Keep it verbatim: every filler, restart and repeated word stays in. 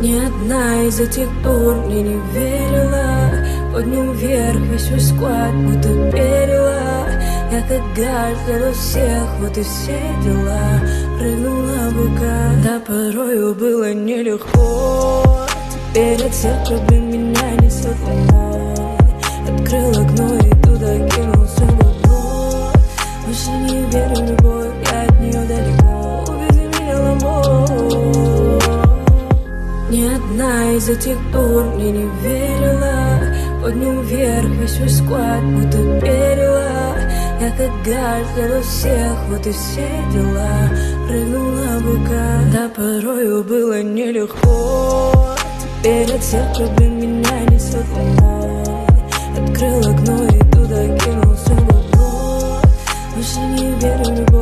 Ни одна из этих дур мне не верила. Подним вверх весь свой склад, будто перила. Я как гад для всех, вот и все дела. Прыгнула быка, да порою было нелегко. Теперь от всех проблем меня несет волной. Открыл окно и туда кинул все бабло. Больше не верю в любовь, я от нее далеко. Увези меня ломой. Ни одна из этих дур мне не верила. Подним вверх весь свой склад, будто перила. Я как гад для всех, вот и все дела. Прыгнула быка, да порою было нелегко. Теперь от всех проблем меня несет волной. Открыл окно и туда кинул все бабло. Больше не верю в любовь.